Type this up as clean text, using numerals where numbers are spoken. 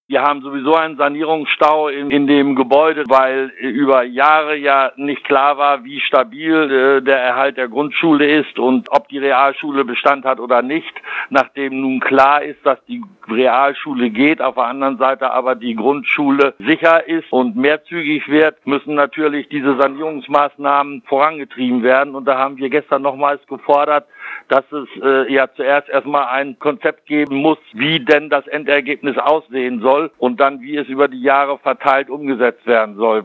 Wir haben sowieso einen Sanierungsstau in dem Gebäude, weil über Jahre ja nicht klar war, wie stabil der Erhalt der Grundschule ist und ob die Realschule Bestand hat oder nicht. Nachdem nun klar ist, dass die Realschule geht, auf der anderen Seite aber die Grundschule sicher ist und mehrzügig wird, müssen natürlich diese Sanierungsmaßnahmen vorangetrieben werden. Und da haben wir gestern nochmals gefordert, dass es ja zuerst erstmal ein Konzept geben muss, wie denn das Endergebnis aussehen soll und dann, wie es über die Jahre verteilt umgesetzt werden soll.